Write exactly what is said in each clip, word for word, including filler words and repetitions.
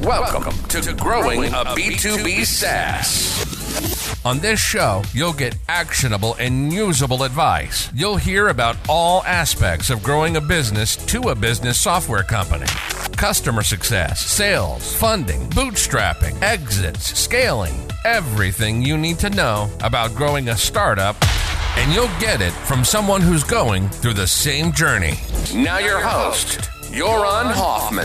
Welcome to Growing a B two B SaaS. On this show, you'll get actionable and usable advice. You'll hear about all aspects of growing a business to a business software company. Customer success, sales, funding, bootstrapping, exits, scaling, everything you need to know about growing a startup, and you'll get it from someone who's going through the same journey. Now your host, Joran Hoffman.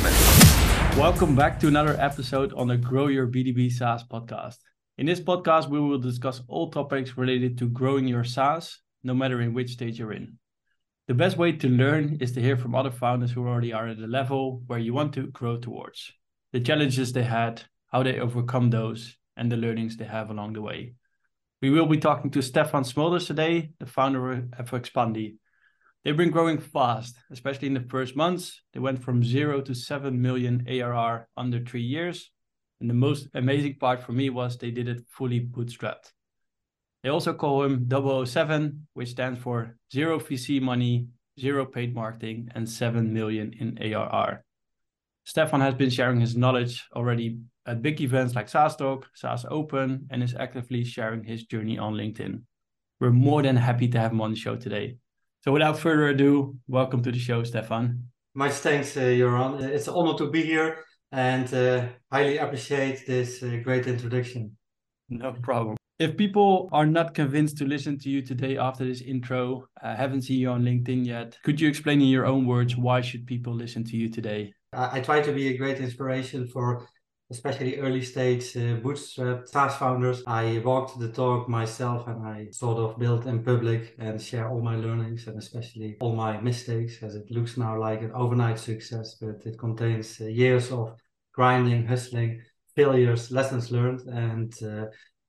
Welcome back to another episode on the Grow Your B two B SaaS podcast. In this podcast, we will discuss all topics related to growing your SaaS, no matter in which stage you're in. The best way to learn is to hear from other founders who already are at the level where you want to grow towards, the challenges they had, how they overcome those, and the learnings they have along the way. We will be talking to Stefan Smulders today, the founder of Expandi. They've been growing fast, especially in the first months. They went from zero to seven million A R R under three years. And the most amazing part for me was they did it fully bootstrapped. They also call him double oh seven, which stands for zero V C money, zero paid marketing, and seven million in A R R. Stefan has been sharing his knowledge already at big events like SaaS Talk, SaaS Open, and is actively sharing his journey on LinkedIn. We're more than happy to have him on the show today. So without further ado, welcome to the show, Stefan. Much thanks, uh, Joran. It's an honor to be here and uh, highly appreciate this uh, great introduction. No problem. If people are not convinced to listen to you today after this intro, uh, haven't seen you on LinkedIn yet, could you explain in your own words why should people listen to you today? I, I try to be a great inspiration for especially early stage uh, bootstrap SaaS founders. I walked the talk myself and I sort of built in public and share all my learnings and especially all my mistakes, as it looks now like an overnight success, but it contains uh, years of grinding, hustling, failures, lessons learned, and uh,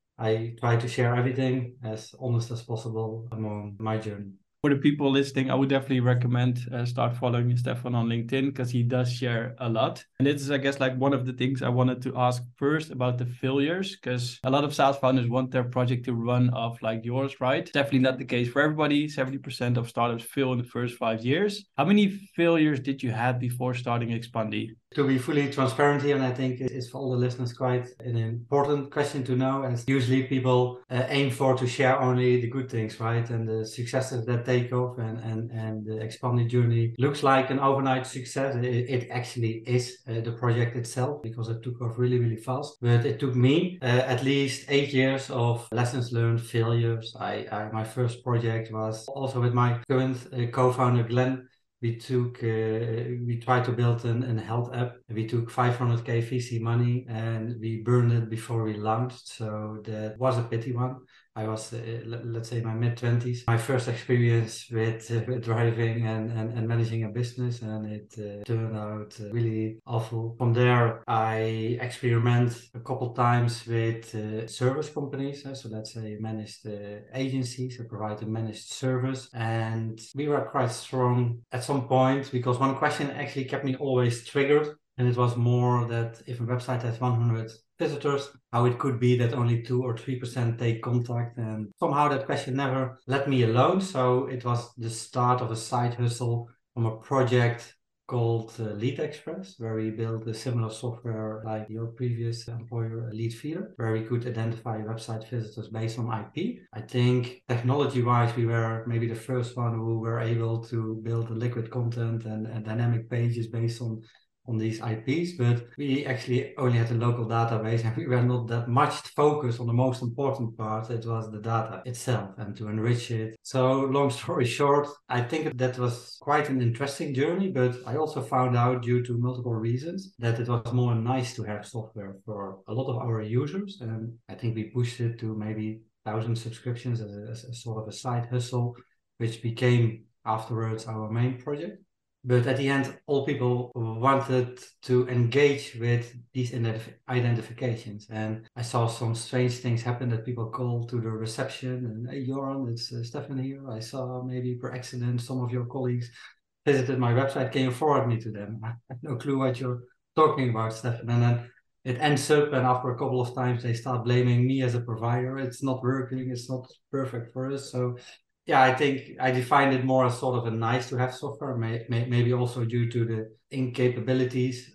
I try to share everything as honest as possible among my journey. For the people listening, I would definitely recommend uh, start following Stefan on LinkedIn because he does share a lot. And this is, I guess, like one of the things I wanted to ask first about the failures, because a lot of SaaS founders want their project to run off like yours, right? Definitely not the case for everybody. seventy percent of startups fail in the first five years. How many failures did you have before starting Expandi? To be fully transparent here, and I think it's for all the listeners quite an important question to know, as usually people uh, aim for to share only the good things, right? And the successes that take off and, and, and the Expandi journey looks like an overnight success. It, it actually is uh, the project itself because it took off really, really fast. But it took me uh, at least eight years of lessons learned, failures. I, I My first project was also with my current uh, co-founder, Glenn. We took, uh, we tried to build an, an health app. We took five hundred K V C money and we burned it before we launched. So that was a pity one. I was, uh, let's say, in my mid twenties. My first experience with, uh, with driving and, and, and managing a business, and it uh, turned out uh, really awful. From there, I experiment a couple times with uh, service companies. Uh, so let's say managed uh, agencies that provide a managed service. And we were quite strong at some point because one question actually kept me always triggered. And it was more that if a website has one hundred visitors, how it could be that only two or three percent take contact. And somehow that question never let me alone. So it was the start of a side hustle from a project called uh, Lead Express, where we built a similar software like your previous employer, Leadfeeder, where we could identify website visitors based on I P. I think technology-wise, we were maybe the first one who were able to build a liquid content and, and dynamic pages based on on these I Ps, but we actually only had a local database and we were not that much focused on the most important part. It was the data itself and to enrich it. So long story short, I think that was quite an interesting journey, but I also found out due to multiple reasons that it was more nice to have software for a lot of our users. And I think we pushed it to maybe one thousand subscriptions as a, as a sort of a side hustle, which became afterwards our main project. But at the end, all people wanted to engage with these identif- identifications. And I saw some strange things happen that people called to the reception and, hey, Joran, it's uh, Stefan here. I saw maybe per accident some of your colleagues visited my website. Can you forward me to them? I have no clue what you're talking about, Stefan. And then it ends up, and after a couple of times, they start blaming me as a provider. It's not working. It's not perfect for us. So yeah, I think I defined it more as sort of a nice to have software, may, may, maybe also due to the incapabilities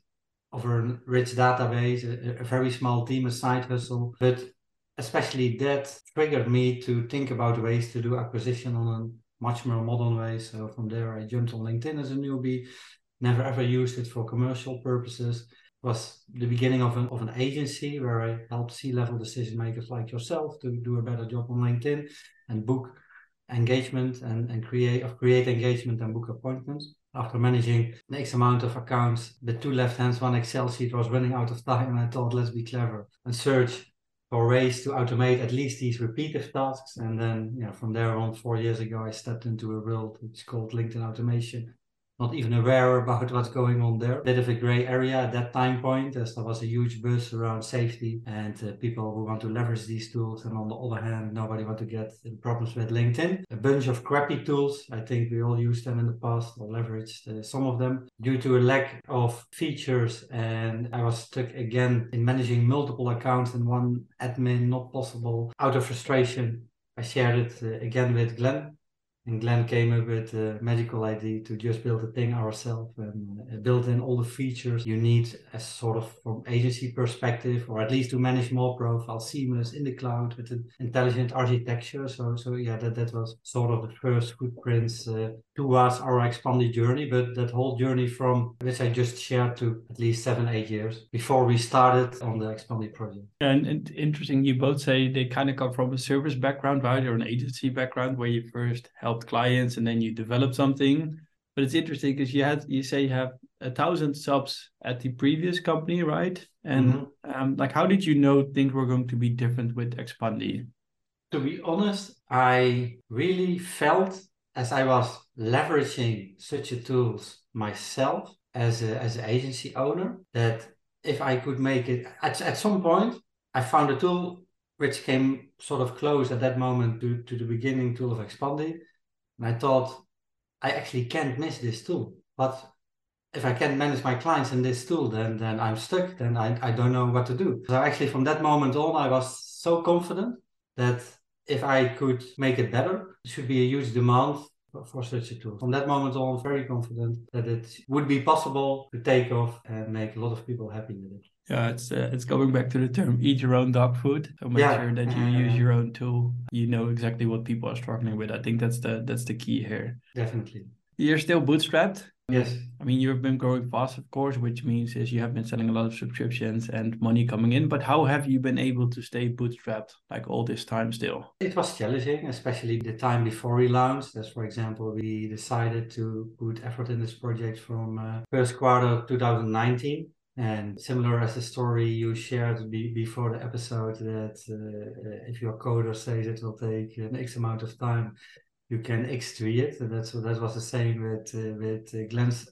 over a rich database, a, a very small team, a side hustle. But especially that triggered me to think about ways to do acquisition on a much more modern way. So from there, I jumped on LinkedIn as a newbie, never ever used it for commercial purposes. It was the beginning of an, of an agency where I helped C-level decision makers like yourself to do a better job on LinkedIn and book engagement and, and create of create engagement and book appointments. After managing an X amount of accounts with two left hands, one Excel sheet was running out of time, and I thought, let's be clever and search for ways to automate at least these repetitive tasks. And then, you know, from there on, four years ago, I stepped into a world which is called LinkedIn automation. Not even aware about what's going on there. Bit of a gray area at that time point, as there was a huge buzz around safety and uh, people who want to leverage these tools. And on the other hand, nobody want to get in problems with LinkedIn. A bunch of crappy tools. I think we all used them in the past or leveraged uh, some of them due to a lack of features. And I was stuck again in managing multiple accounts and one admin, not possible. Out of frustration, I shared it uh, again with Glenn. And Glenn came up with a magical idea to just build a thing ourselves and uh, build in all the features you need as sort of from agency perspective, or at least to manage more profiles, seamless in the cloud with an intelligent architecture. So, so yeah, that, that was sort of the first footprints uh, towards our expanded journey. But that whole journey from which I just shared to at least seven, eight years before we started on the expanded project. And, and interesting, you both say they kind of come from a service background, right? Or an agency background where you first helped clients and then you develop something. But it's interesting because you had you say you have a thousand subs at the previous company, right? And mm-hmm. um, like, how did you know things were going to be different with Expandi? To be honest, I really felt as I was leveraging such a tools myself as a as an agency owner that if I could make it at, at some point, I found a tool which came sort of close at that moment to, to the beginning tool of Expandi. And I thought, I actually can't miss this tool. But if I can't manage my clients in this tool, then, then I'm stuck. Then I, I don't know what to do. So actually from that moment on, I was so confident that if I could make it better, it should be a huge demand for, for such a tool. From that moment on, very confident that it would be possible to take off and make a lot of people happy with it. Yeah, it's uh, it's going back to the term eat your own dog food. So make yeah. sure that you use your own tool. You know exactly what people are struggling with. I think that's the that's the key here. Definitely. You're still bootstrapped? Yes. I mean, you've been growing fast, of course, which means is you have been selling a lot of subscriptions and money coming in. But how have you been able to stay bootstrapped like all this time still? It was challenging, especially the time before we launched. As for example, we decided to put effort in this project from uh, first quarter two thousand nineteen. And similar as the story you shared be, before the episode, that uh, if your coder says it will take an X amount of time, you can X three it. And that's that was the same with uh, with uh, Glenn's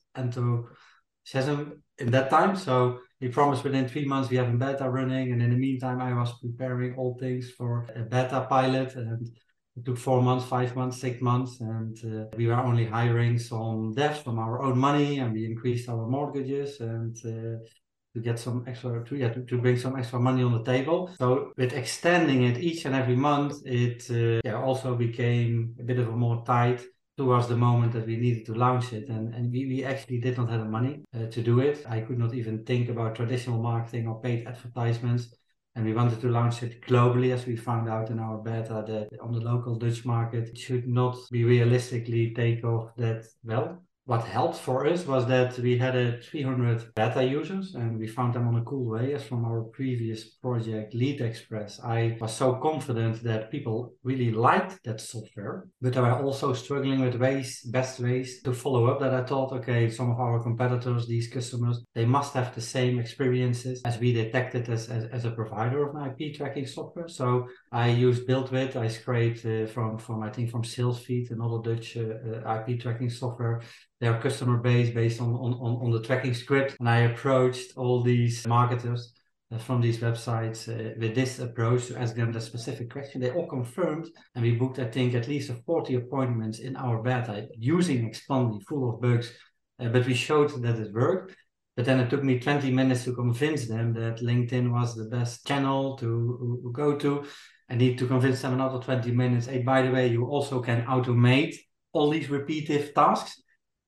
enthusiasm in that time. So he promised within three months we have a beta running, and in the meantime I was preparing all things for a beta pilot, and it took four months, five months, six months, and uh, we were only hiring some devs from our own money, and we increased our mortgages and uh, to get some extra, to, yeah, to, to bring some extra money on the table. So with extending it each and every month, it uh, yeah, also became a bit of a more tight towards the moment that we needed to launch it. And, and we, we actually did not have the money uh, to do it. I could not even think about traditional marketing or paid advertisements. And we wanted to launch it globally, as we found out in our beta that on the local Dutch market, it should not be realistically take off that well. What helped for us was that we had a three hundred beta users, and we found them on a cool way. As from our previous project, Lead Express, I was so confident that people really liked that software, but they were also struggling with ways, best ways to follow up, that I thought, okay, some of our competitors, these customers, they must have the same experiences as we detected as, as, as a provider of an I P tracking software. So I used BuildWith. I scraped uh, from, from, I think, from SalesFeed, another Dutch uh, uh, I P tracking software, their customer base based on, on, on the tracking script. And I approached all these marketers uh, from these websites uh, with this approach to ask them the specific question. They all confirmed, and we booked, I think, at least forty appointments in our beta using Expandi, full of bugs, uh, but we showed that it worked. But then it took me twenty minutes to convince them that LinkedIn was the best channel to, to go to. I need to convince them another twenty minutes. Hey, by the way, you also can automate all these repetitive tasks.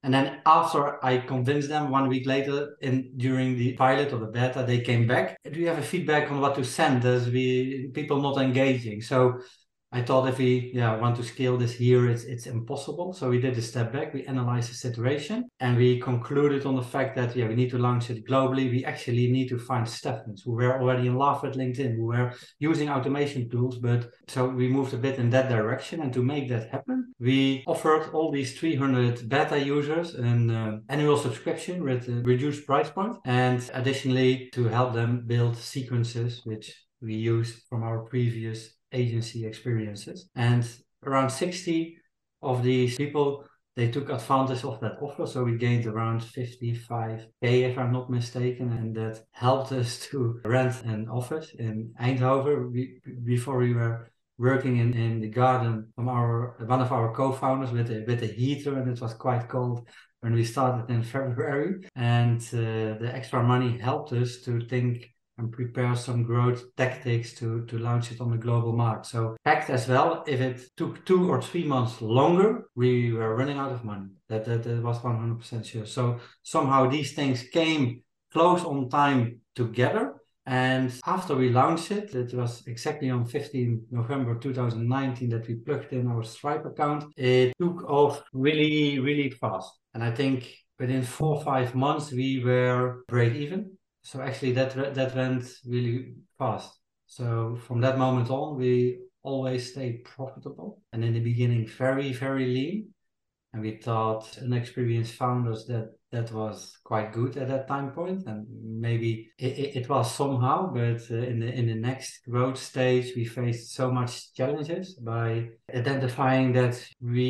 And then after I convinced them one week later in during the pilot or the beta, they came back. Do you have a feedback on what to send? As we people not engaging. So I thought if we yeah want to scale this here, it's it's impossible. So we did a step back. We analyzed the situation and we concluded on the fact that yeah we need to launch it globally. We actually need to find Stephans who were already in love with LinkedIn, who were using automation tools. But so we moved a bit in that direction. And to make that happen, we offered all these three hundred beta users an uh, annual subscription with a reduced price point, and additionally to help them build sequences which we used from our previous agency experiences. And around sixty of these people, they took advantage of that offer. So we gained around fifty-five K if I'm not mistaken, and that helped us to rent an office in Eindhoven. We, before we were working in, in the garden from our one of our co-founders with a, with a heater, and it was quite cold when we started in February. And uh, the extra money helped us to think and prepare some growth tactics to, to launch it on the global market. So fact as well, if it took two or three months longer, we were running out of money. That, that, that was one hundred percent sure. So somehow these things came close on time together. And after we launched it, it was exactly on fifteenth November two thousand nineteen that we plugged in our Stripe account. It took off really, really fast. And I think within four or five months, we were break even. So actually that that went really fast. So from that moment on, we always stayed profitable. And in the beginning, very, very lean. And we thought inexperienced founders that that was quite good at that time point, and maybe it, it, it was somehow, but uh, in the in the next growth stage, we faced so much challenges by identifying that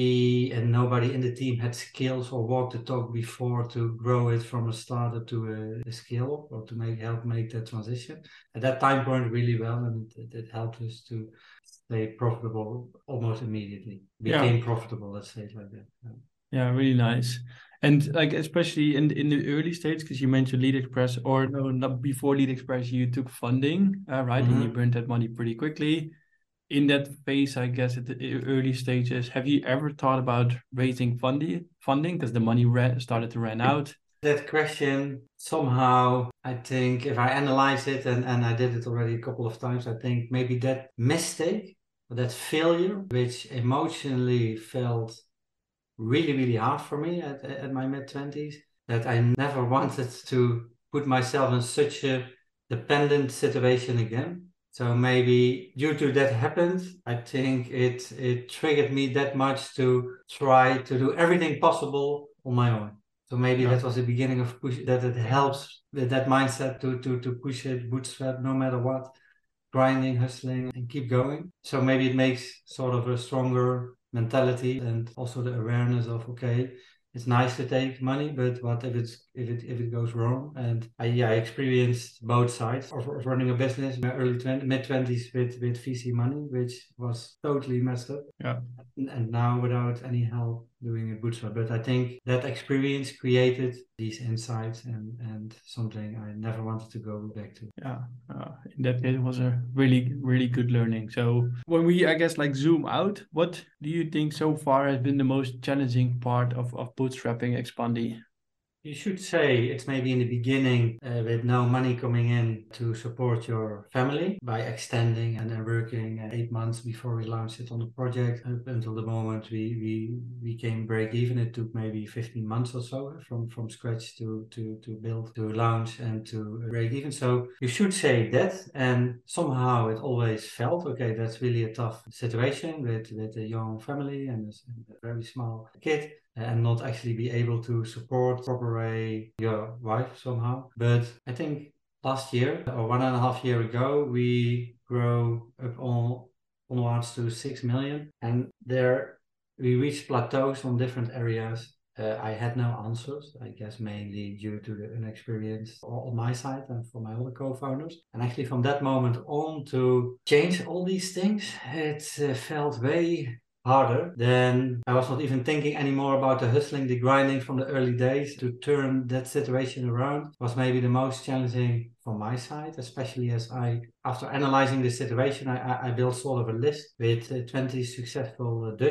we and nobody in the team had skills or walk the talk before to grow it from a startup to a, a scale up or to make help make that transition. At that time point, really well, and it, it helped us to stay profitable almost immediately. Became yeah. profitable, let's say it like that. Yeah, yeah really nice. And like especially in in the early stage, because you mentioned Lead Express, or no, not before Lead Express, you took funding, uh, right? Mm-hmm. And you burned that money pretty quickly. In that phase, I guess at the early stages, have you ever thought about raising funding? Funding because the money ran, started to run out. That question somehow, I think, if I analyze it, and and I did it already a couple of times, I think maybe that mistake, or that failure, which emotionally felt really, really hard for me at, at my mid-twenties, that I never wanted to put myself in such a dependent situation again. So maybe due to that happened, I think it it triggered me that much to try to do everything possible on my own. So maybe yeah. that was the beginning of push, that it helps with that mindset to, to, to push it, bootstrap, no matter what, grinding, hustling, and keep going. So maybe it makes sort of a stronger mentality, and also the awareness of, okay, it's nice to take money, but what if it's if it if it goes wrong? And I yeah I experienced both sides of, of running a business in my early twenties, mid twenties with with V C money, which was totally messed up. Yeah. And, and now without any help doing a bootstrap. But I think that experience created these insights and and something I never wanted to go back to. Yeah. Uh, in that case, it was a really really good learning. So when we I guess like zoom out, what do you think so far has been the most challenging part of of bootstrapping Expandi? You should say it's maybe in the beginning uh, with no money coming in to support your family by extending and then working uh, eight months before we launched it on the project up until the moment we we we came break even. It took maybe fifteen months or so from from scratch to to to build, to launch, and to break even. So you should say that, and somehow it always felt okay. That's really a tough situation with with a young family and a, a very small kid. And not actually be able to support properly your wife somehow. But I think last year or one and a half year ago, we grew up on onwards to six million, and there we reached plateaus on different areas. Uh, I had no answers, I guess mainly due to the inexperience on my side and for my other co-founders. And actually from that moment on to change all these things, it uh, felt way harder. Then I was not even thinking anymore about the hustling, the grinding from the early days. To turn that situation around was maybe the most challenging from my side, especially as I, after analyzing the situation, I, I built sort of a list with uh, twenty successful uh, Dutch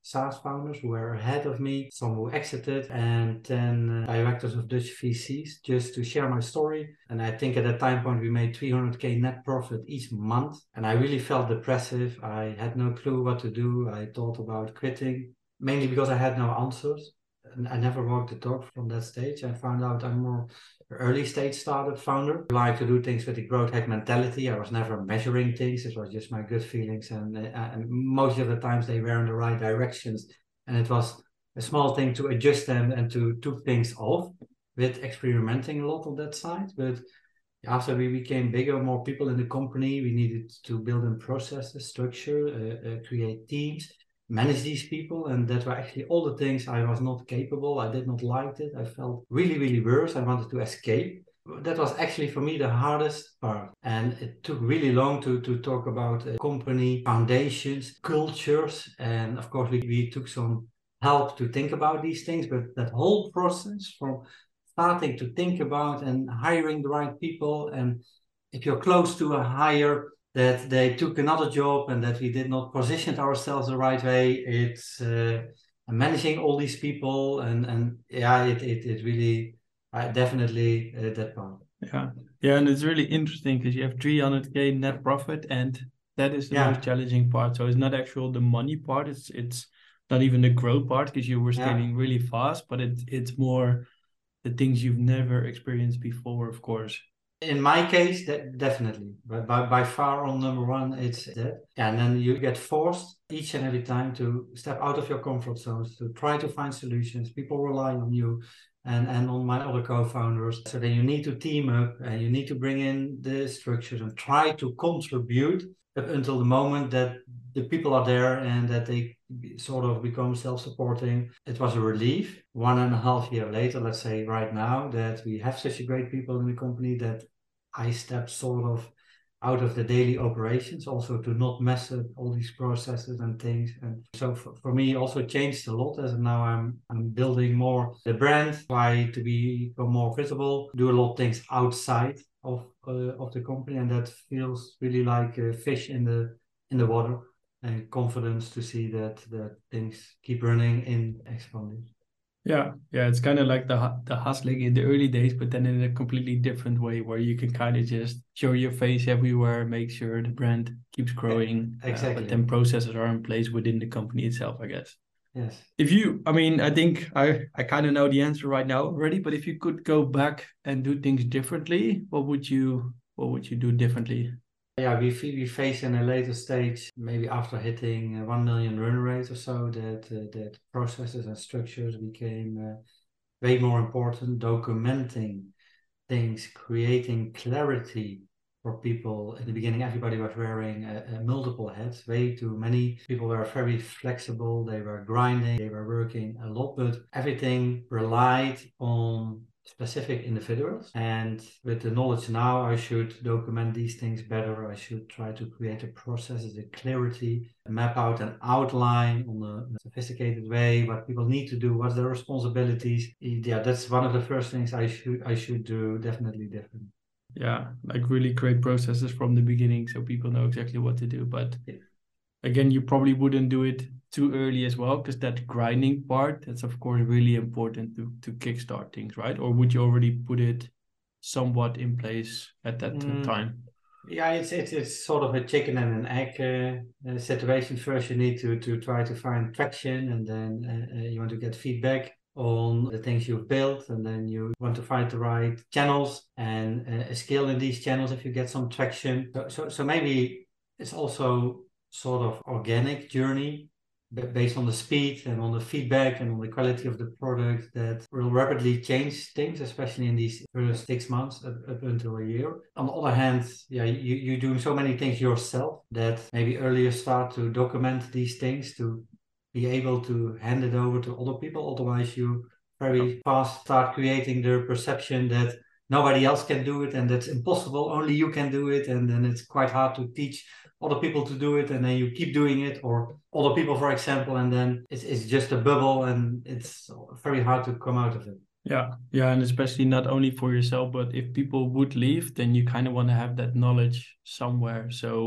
SaaS founders who were ahead of me, some who exited, and ten uh, directors of Dutch V Cs just to share my story. And I think at that time point we made three hundred K net profit each month. And I really felt depressive. I had no clue what to do. I thought about quitting, mainly because I had no answers. And I never walked the talk from that stage. I found out I'm more early stage startup founder. I like to do things with the growth hack mentality. I was never measuring things. It was just my gut feelings. And, uh, and most of the times they were in the right directions. And it was a small thing to adjust them and to took things off with experimenting a lot on that side. But after we became bigger, more people in the company, we needed to build in processes, structure, uh, uh, create teams, manage these people, and that were actually all the things I was not capable. I did not like it. I felt really, really worse. I wanted to escape. That was actually for me the hardest part. And it took really long to, to talk about uh, company, foundations, cultures. And of course, we, we took some help to think about these things. But that whole process from starting to think about and hiring the right people, and if you're close to a hire, that they took another job and that we did not position ourselves the right way. It's uh, managing all these people and and yeah, it it, it really uh, definitely uh, that part. Yeah, yeah, and it's really interesting because you have three hundred K net profit, and that is the yeah. most challenging part. So it's not actual the money part. It's it's not even the growth part because you were scaling yeah. really fast, but it it's more the things you've never experienced before, of course. In my case, that definitely, but by, by far on number one, it's that. And then you get forced each and every time to step out of your comfort zones, to try to find solutions. People rely on you and, and on my other co-founders. So then you need to team up and you need to bring in the structures and try to contribute up until the moment that the people are there and that they sort of become self-supporting. It was a relief. One and a half year later, let's say right now, that we have such a great people in the company that I stepped sort of out of the daily operations, also to not mess up all these processes and things. And so for, for me, also changed a lot as now I'm I'm building more the brand, try to become more visible, do a lot of things outside of uh, of the company, and that feels really like a fish in the in the water, and confidence to see that that things keep running in expanding. Yeah, yeah, it's kind of like the the hustling in the early days, but then in a completely different way, where you can kind of just show your face everywhere, make sure the brand keeps growing. Exactly. Uh, but then processes are in place within the company itself, I guess. Yes. If you, I mean, I think I, I kind of know the answer right now already, but if you could go back and do things differently, what would you, what would you do differently? Yeah, we we face in a later stage, maybe after hitting one million run rate or so, that uh, that processes and structures became uh, way more important. Documenting things, creating clarity for people. In the beginning, everybody was wearing uh, uh, multiple hats. Way too many people were very flexible. They were grinding. They were working a lot, but everything relied on specific individuals. And with the knowledge now, I should document these things better. I should try to create a process, a clarity, map out an outline on a sophisticated way, what people need to do, what's their responsibilities. Yeah, that's one of the first things I should I should do definitely different. Yeah, like really create processes from the beginning so people know exactly what to do. But yeah. Again, you probably wouldn't do it too early as well, because that grinding part, that's of course really important to to kickstart things, right? Or would you already put it somewhat in place at that mm. time? Yeah, it's, it's it's sort of a chicken and an egg uh, uh, situation. First, you need to to try to find traction, and then uh, uh, you want to get feedback on the things you've built, and then you want to find the right channels and uh, scale in these channels if you get some traction. So so, so maybe it's also sort of organic journey based on the speed and on the feedback and on the quality of the product that will rapidly change things, especially in these first six months up, up until a year. On the other hand, yeah, you, you're doing so many things yourself that maybe earlier start to document these things to be able to hand it over to other people. Otherwise, you very fast start creating the perception that nobody else can do it and that's impossible, only you can do it. And then it's quite hard to teach other people to do it, and then you keep doing it, or other people, for example, and then it's, it's just a bubble and it's very hard to come out of it. Yeah, yeah, and especially not only for yourself, but if people would leave, then you kind of want to have that knowledge somewhere. So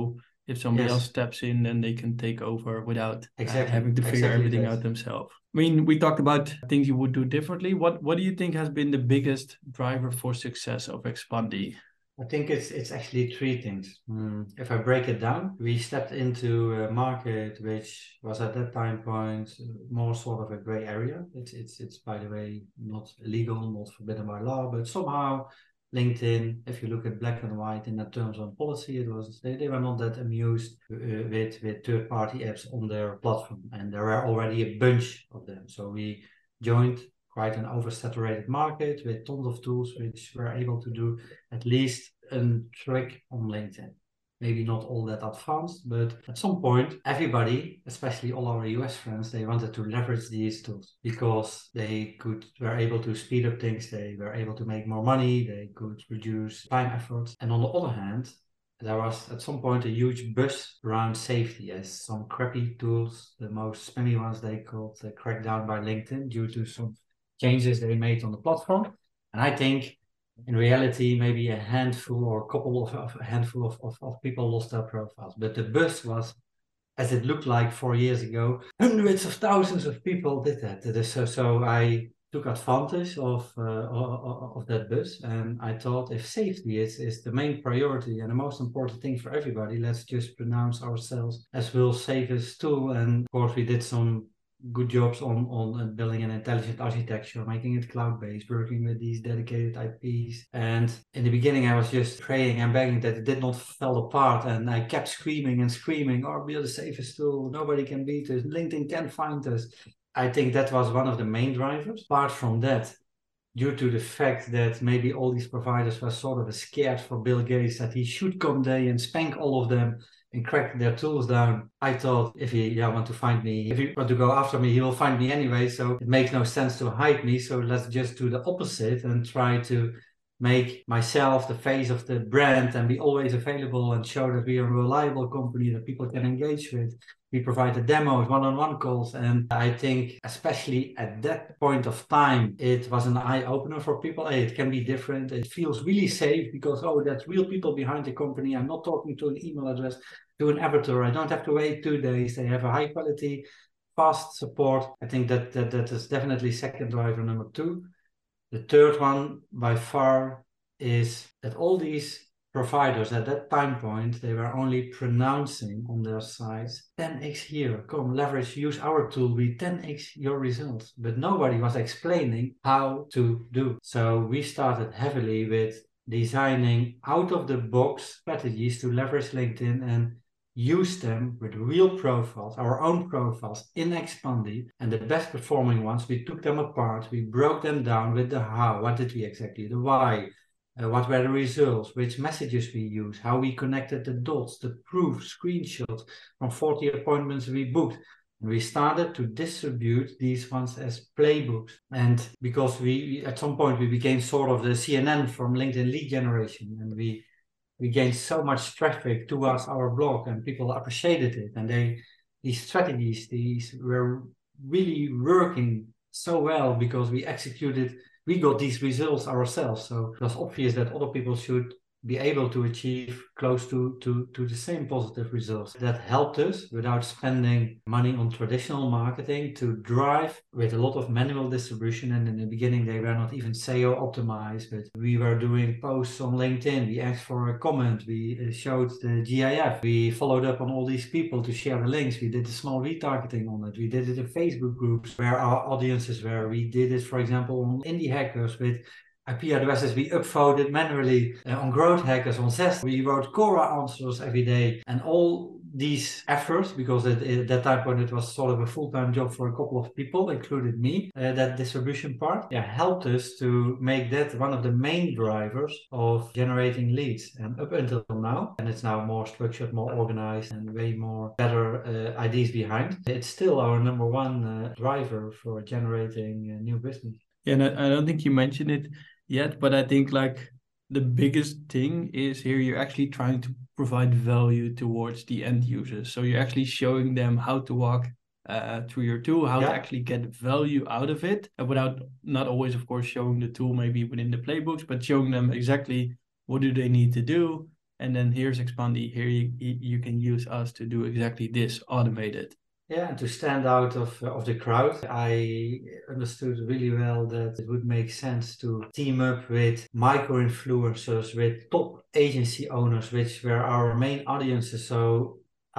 if somebody Yes. else steps in, then they can take over without Exactly. uh, having to figure Exactly everything that. out themselves. I mean, we talked about things you would do differently. What What do you think has been the biggest driver for success of Expandi? I think it's it's actually three things. Mm, If I break it down, we stepped into a market which was at that time point uh, more sort of a gray area. It's it's it's by the way not illegal, not forbidden by law, but somehow LinkedIn, if you look at black and white in the terms of policy, it was they, they were not that amused uh, with with third-party apps on their platform, and there were already a bunch of them. So we joined quite an oversaturated market with tons of tools which were able to do at least a trick on LinkedIn. Maybe not all that advanced, but at some point, everybody, especially all our U S friends, they wanted to leverage these tools because they could were able to speed up things, they were able to make more money, they could reduce time efforts. And on the other hand, there was at some point a huge buzz around safety as some crappy tools, the most spammy ones they called, uh, cracked down by LinkedIn due to some changes they made on the platform. And I think in reality, maybe a handful or a couple of, of a handful of, of, of people lost their profiles. But the buzz was, as it looked like four years ago, hundreds of thousands of people did that. So, so I took advantage of, uh, of of that buzz, and I thought if safety is, is the main priority and the most important thing for everybody, let's just pronounce ourselves as world's safest tool. And of course, we did some good jobs on, on building an intelligent architecture, making it cloud-based, working with these dedicated I Ps. And in the beginning, I was just praying and begging that it did not fall apart. And I kept screaming and screaming, oh, we're the safest tool. Nobody can beat us. LinkedIn can't find us. I think that was one of the main drivers. Apart from that, due to the fact that maybe all these providers were sort of scared for Bill Gates that he should come there and spank all of them and crack their tools down. I thought if he yeah, want to find me, if he want to go after me, he will find me anyway. So it makes no sense to hide me. So let's just do the opposite and try to make myself the face of the brand and be always available and show that we are a reliable company that people can engage with. We provide the demos, one-on-one calls. And I think especially at that point of time, it was an eye-opener for people. Hey, it can be different. It feels really safe because, oh, that's real people behind the company. I'm not talking to an email address, to an avatar. I don't have to wait two days. They have a high quality, fast support. I think that that, that is definitely second driver number two. The third one by far is that all these providers at that time point, they were only pronouncing on their sites ten x here, come leverage, use our tool, we ten x your results. But nobody was explaining how to do. So we started heavily with designing out of the box strategies to leverage LinkedIn and use them with real profiles, our own profiles in Expandi, and the best performing ones, we took them apart, we broke them down with the how, what did we exactly, the why, uh, what were the results, which messages we use, how we connected the dots, the proof, screenshots from forty appointments we booked. And we started to distribute these ones as playbooks. And because we, at some point, we became sort of the C N N from LinkedIn lead generation, and we we gained so much traffic towards our blog and people appreciated it. And they, these strategies, these were really working so well because we executed, we got these results ourselves. So it was obvious that other people should be able to achieve close to, to, to the same positive results. That helped us without spending money on traditional marketing to drive with a lot of manual distribution. And in the beginning, they were not even S E O optimized, but we were doing posts on LinkedIn. We asked for a comment. We showed the G I F. We followed up on all these people to share the links. We did a small retargeting on it. We did it in Facebook groups where our audiences were. We did it, for example, on Indie Hackers with I P addresses we upvoted manually uh, on Growth Hackers, on Zest. We wrote Quora answers every day. And all these efforts, because at, at that time point it was sort of a full-time job for a couple of people, included me, uh, that distribution part, yeah, helped us to make that one of the main drivers of generating leads. And up until now, and it's now more structured, more organized, and way more better uh, ideas behind, it's still our number one uh, driver for generating uh, new business. Yeah, and I, I don't think you mentioned it yet, but I think like the biggest thing is here you're actually trying to provide value towards the end users. So you're actually showing them how to walk uh, through your tool, how yeah. to actually get value out of it, and without not always, of course, showing the tool maybe within the playbooks, but showing them exactly what do they need to do and then here's Expandi, here you, you can use us to do exactly this automated. Yeah, and to stand out of of the crowd, I understood really well that it would make sense to team up with micro-influencers, with top agency owners, which were our main audiences. So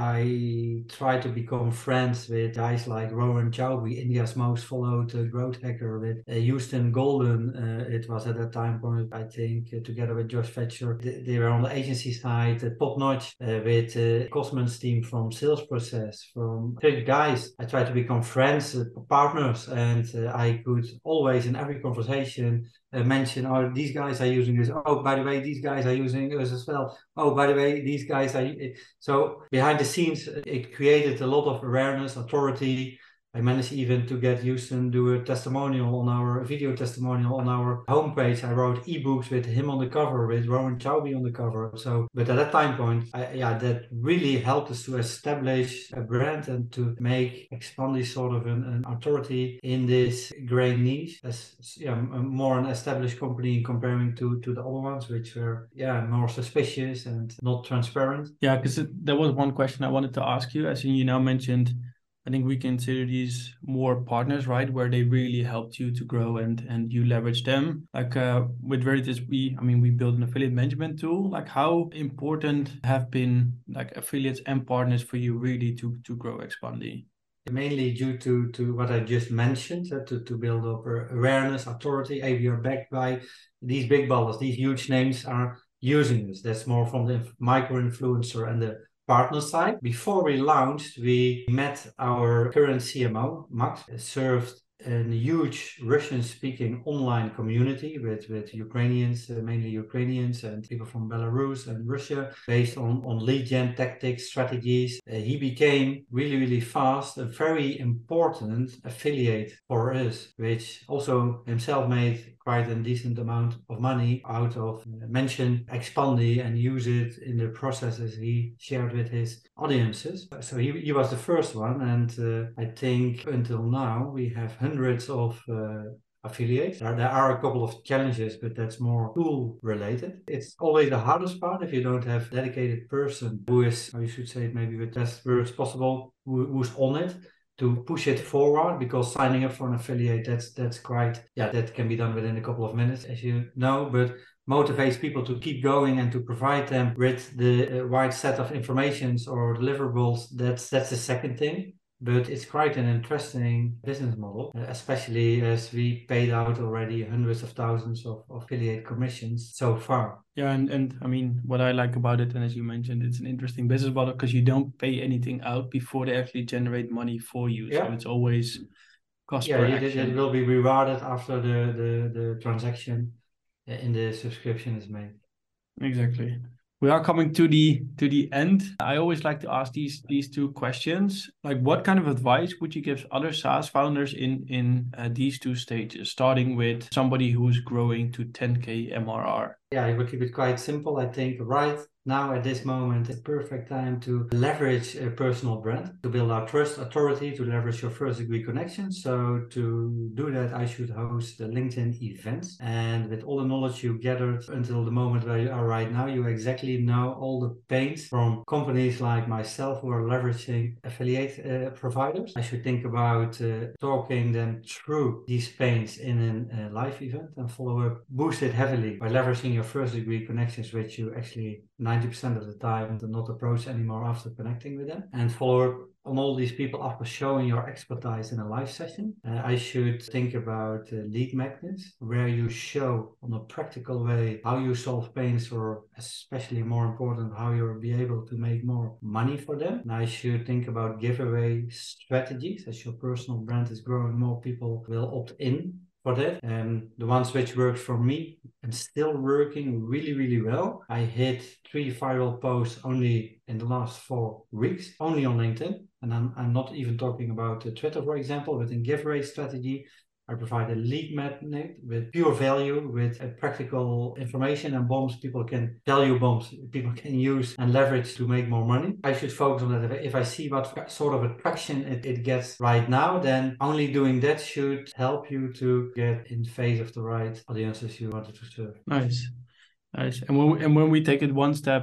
I try to become friends with guys like Rowan Chowbey, India's most followed uh, growth hacker, with uh, Houston Golden. Uh, it was at that time point, I think, uh, together with Josh Fetcher. They, they were on the agency side, uh, top notch, uh, with uh, Cosman's team from Sales Process, from three guys. I try to become friends, uh, partners, and uh, I could always, in every conversation, Uh, mention, oh, these guys are using this. Oh, by the way, these guys are using us as well. Oh, by the way, these guys are. So behind the scenes, it created a lot of awareness, authority. I managed even to get Houston do a testimonial on our video testimonial on our homepage. I wrote ebooks with him on the cover, with Rowan Chowbey on the cover. So, but at that time point, I, yeah, that really helped us to establish a brand and to make Expandi sort of an, an authority in this gray niche, as yeah, more an established company in comparing to to the other ones, which were yeah more suspicious and not transparent. Yeah, because there was one question I wanted to ask you, as you now mentioned. I think we consider these more partners, right? Where they really helped you to grow and and you leverage them. Like uh, with Veritas, we, I mean, we built an affiliate management tool. Like how important have been like affiliates and partners for you really to to grow Expandi? Mainly due to, to what I just mentioned, uh, to, to build up awareness, authority. Hey, we are backed by these big ballers, these huge names are using us. That's more from the micro-influencer and the partner side. Before we launched, we met our current C M O, Max, served a huge Russian-speaking online community with, with Ukrainians, uh, mainly Ukrainians and people from Belarus and Russia, based on, on lead gen tactics, strategies. Uh, he became really, really fast a very important affiliate for us, which also himself made quite a decent amount of money out of uh, mention Expandi and use it in the processes he shared with his audiences. So he, he was the first one, and uh, I think until now we have hundreds of uh, affiliates. There, there are a couple of challenges, but that's more tool related. It's always the hardest part if you don't have a dedicated person who is, or you should say it maybe with best words possible, who, who's on it, to push it forward, because signing up for an affiliate, that's that's quite, yeah, that can be done within a couple of minutes, as you know, but motivates people to keep going and to provide them with the uh, wide set of informations or deliverables. That's that's the second thing. But it's quite an interesting business model, especially as we paid out already hundreds of thousands of affiliate commissions so far. Yeah, and, and I mean, what I like about it, and as you mentioned, it's an interesting business model because you don't pay anything out before they actually generate money for you. Yeah. So it's always cost yeah, per it, action. it will be rewarded after the, the, the transaction in the subscription is made. Exactly. We are coming to the to the end. I always like to ask these these two questions. Like, what kind of advice would you give other SaaS founders in in uh, these two stages, starting with somebody who's growing to ten K M R R? Yeah, I will keep it quite simple. I think right now at this moment, it's perfect time to leverage a personal brand, to build our trust, authority, to leverage your first degree connections. So to do that, I should host the LinkedIn events. And with all the knowledge you gathered until the moment where you are right now, you exactly know all the pains from companies like myself who are leveraging affiliate uh, providers. I should think about uh, talking them through these pains in a uh, live event and follow up, boost it heavily by leveraging your first degree connections, which you actually ninety percent of the time do not approach anymore after connecting with them, and follow up on all these people after showing your expertise in a live session. Uh, I should think about uh, lead magnets, where you show on a practical way how you solve pains, or especially more important, how you'll be able to make more money for them. And I should think about giveaway strategies. As your personal brand is growing, more people will opt in for that. And the ones which worked for me and still working really, really well. I hit three viral posts only in the last four weeks, only on LinkedIn. And I'm, I'm not even talking about uh, Twitter, for example, but in giveaway strategy, I provide a lead magnet with pure value, with a practical information and bombs people can, value bombs people can use and leverage to make more money. I should focus on that. If I, if I see what sort of attraction it, it gets right now, then only doing that should help you to get in phase of the right audiences you wanted to serve. Nice. Nice. And when we, and when we take it one step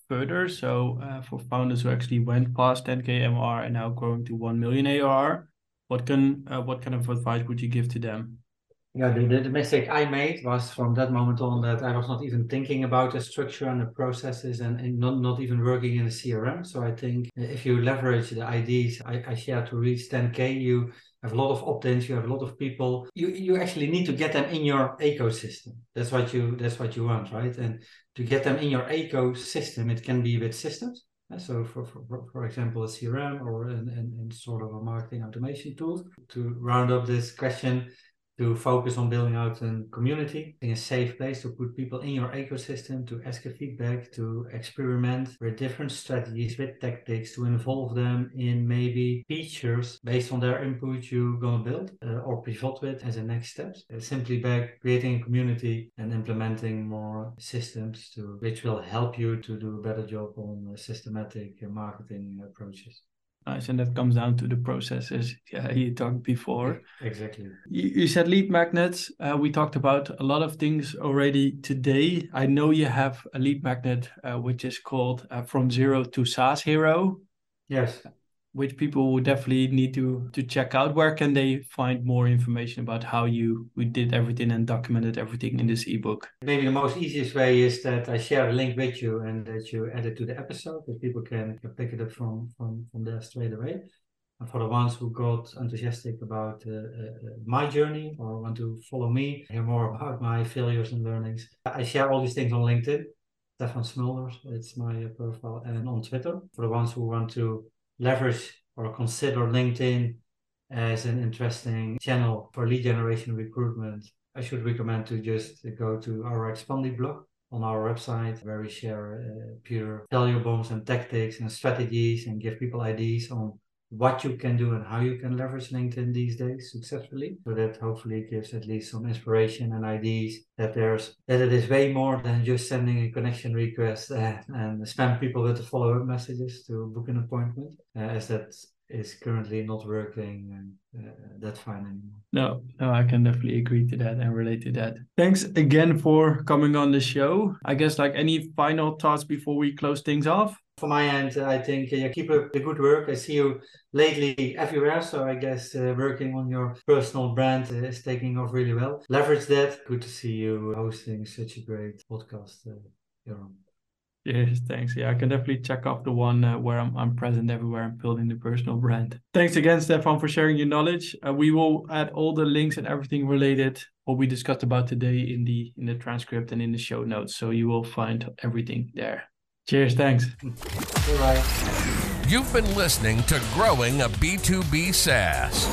further. So uh, for founders who actually went past ten K M R and now growing to one million A R R, what can uh, what kind of advice would you give to them? Yeah, the, the, the mistake I made was from that moment on that I was not even thinking about the structure and the processes and, and not, not even working in a C R M. So I think if you leverage the I Ds I, I share to reach ten K, you have a lot of opt-ins, you have a lot of people. You you actually need to get them in your ecosystem. That's what you that's what you want, right? And to get them in your ecosystem, it can be with systems. So for, for, for example, a C R M or in, in, in sort of a marketing automation tool. To round up this question, to focus on building out a community, in a safe place to put people in your ecosystem, to ask a feedback, to experiment with different strategies, with tactics, to involve them in maybe features based on their input you're going to build uh, or pivot with as a next steps. Uh, simply by creating a community and implementing more systems to which will help you to do a better job on uh, systematic uh, marketing approaches. Nice, and that comes down to the processes yeah, you talked before. Exactly. You, you said lead magnets. Uh, we talked about a lot of things already today. I know you have a lead magnet, uh, which is called uh, From Zero to SaaS Hero. Yes. Which people would definitely need to, to check out. Where can they find more information about how you we did everything and documented everything in this ebook? Maybe the most easiest way is that I share a link with you and that you add it to the episode, that people can, can pick it up from, from, from there straight away. And for the ones who got enthusiastic about uh, uh, my journey or want to follow me, hear more about my failures and learnings, I share all these things on LinkedIn. Stefan Smulders, it's my uh, profile, and on Twitter. For the ones who want to leverage or consider LinkedIn as an interesting channel for lead generation recruitment, I should recommend to just go to our Expandi blog on our website, where we share uh, pure value bombs and tactics and strategies and give people ideas on what you can do and how you can leverage LinkedIn these days successfully. So that hopefully gives at least some inspiration and ideas that there's that it is way more than just sending a connection request and, and spam people with the follow-up messages to book an appointment, uh, as that is currently not working and uh, that fine anymore. No, no, I can definitely agree to that and relate to that. Thanks again for coming on the show. I guess like any final thoughts before we close things off? From my end, I think uh, yeah, keep up the good work. I see you lately everywhere, so I guess uh, working on your personal brand uh, is taking off really well. Leverage that. Good to see you hosting such a great podcast, uh, Jeroen. Yes, thanks. Yeah, I can definitely check off the one uh, where I'm, I'm present everywhere and building the personal brand. Thanks again, Stefan, for sharing your knowledge. Uh, we will add all the links and everything related, what we discussed about today in the in the transcript and in the show notes. So you will find everything there. Cheers, thanks. Bye-bye. You've been listening to Growing a B two B SaaS.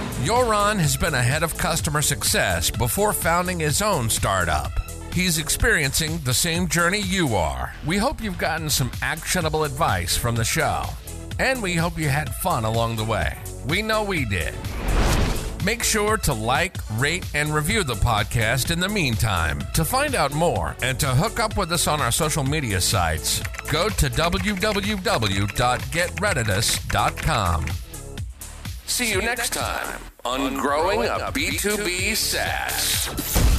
Joran has been a head of customer success before founding his own startup. He's experiencing the same journey you are. We hope you've gotten some actionable advice from the show. And we hope you had fun along the way. We know we did. Make sure to like, rate, and review the podcast in the meantime. To find out more and to hook up with us on our social media sites, go to w w w dot get redditus dot com. See you next time on Growing a B two B SaaS.